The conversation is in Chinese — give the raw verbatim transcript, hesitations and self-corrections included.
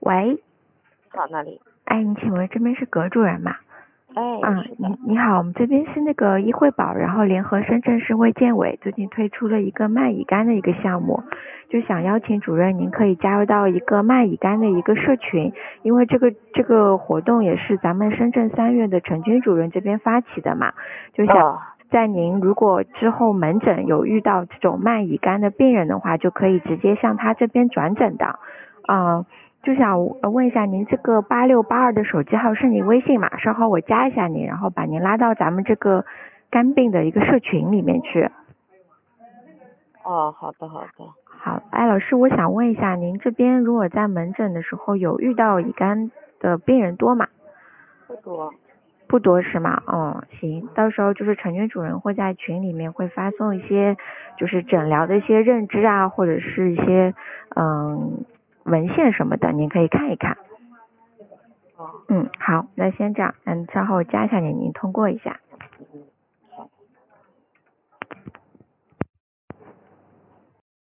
喂， 好，那里。 哎，你请问这边是葛主任吗？ 哎， 嗯， 是的。 你你好，我们这边是那个医惠宝，然后联合深圳市卫健委最近推出了一个卖乙肝的一个项目，就想邀请主任您可以加入到一个卖乙肝的一个社群，因为这个这个活动也是咱们深圳三院的陈军主任这边发起的嘛，就想哦在您如果之后门诊有遇到这种卖乙肝的病人的话，就可以直接向他这边转诊的，嗯。就想问一下，您这个八六八二的手机号是您微信吗？稍后我加一下您，然后把您拉到咱们这个肝病的一个社群里面去。 哦，好的好的。 好，哎，老师，我想问一下，您这边如果在门诊的时候有遇到乙肝的病人多吗？ 不多。 不多是吗？哦，行，到时候就是陈军主任会在群里面会发送一些就是诊疗的一些认知啊，或者是一些嗯文献什么的，您可以看一看。 哦。 嗯，好，那先这样，嗯，稍后加一下您，您通过一下。